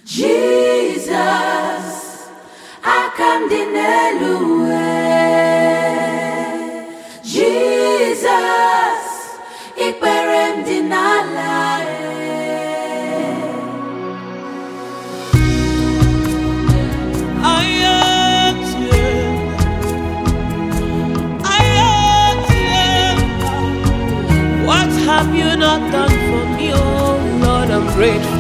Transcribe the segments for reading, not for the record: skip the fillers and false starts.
Jesus, akandinelue. Jesus, ikperem dinalae. What have you not done for me, oh Lord? I'm grateful.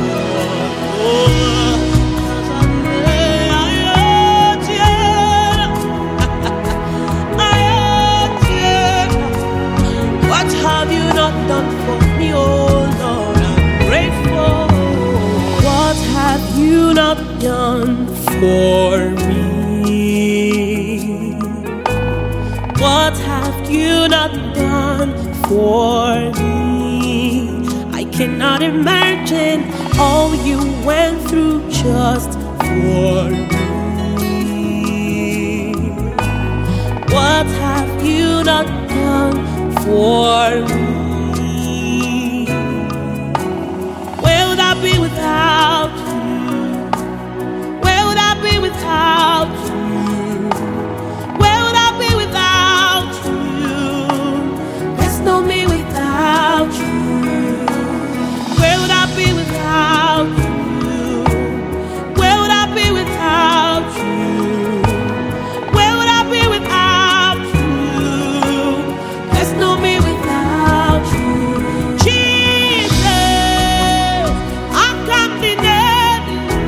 What have you not done for me, oh Lord? I'm grateful. What have you not done for me? What have you not done for me? I cannot imagine all you went through just for me. What have you not done for me? Where would I be without you? Where would I be without you? Where would I be without you? There's no me without you. Where would I be without you? Where would I be without you? Where would I be without you? There's no me without you. Jesus, I can't deny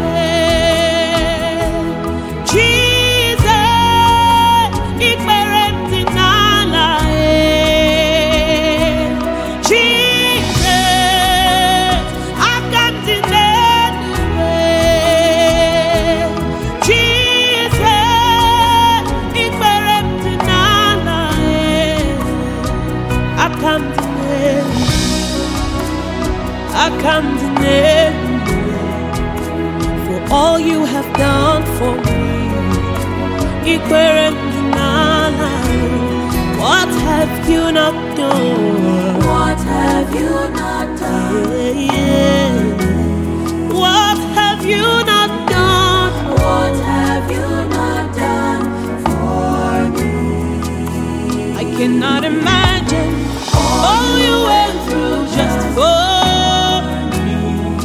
it. Jesus, I can't deny for all you have done for me. What have you not done? What have you not done? What have you not done? What have you not done for me? I cannot imagine all you went through just for me.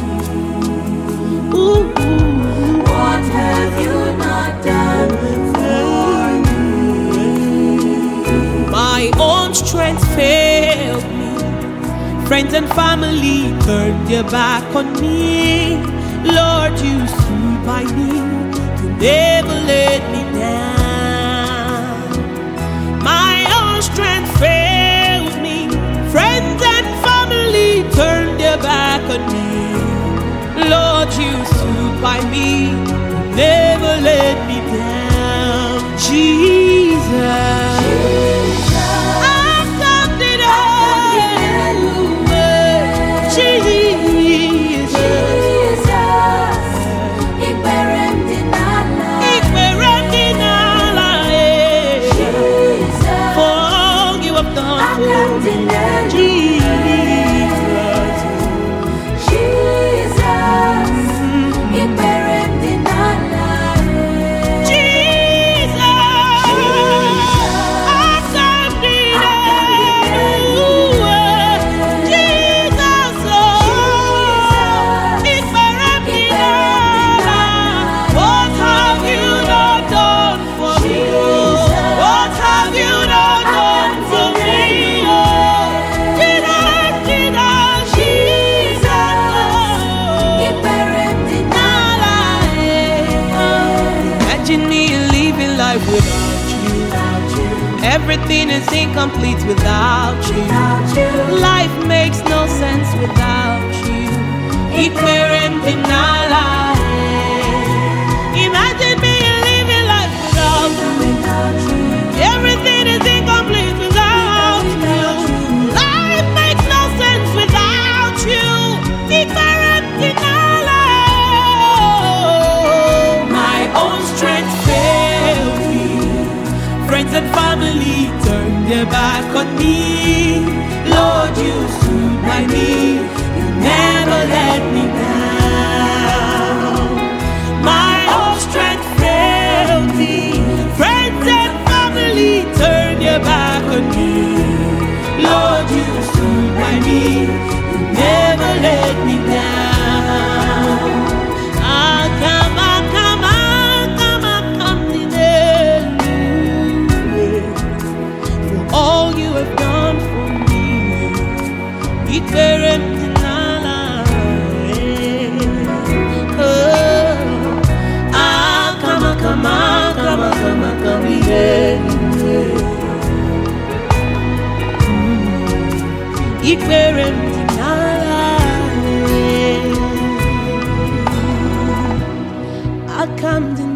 Ooh. What have you not done for me? My own strength failed me. Friends and family turned their back on me. Lord, you stood by me. You never let me down. My own strength failed me. Friends and family turned their back on me. Lord, you stood by me. You never let me down. Jesus. Everything is incomplete without you. Life makes no sense without you. Imagine me living life without you. Everything is incomplete without you. Life makes no sense without you. My own strength failed me. Friends and family turned their back on me. Lord, you stood by me. You never let me down. comes in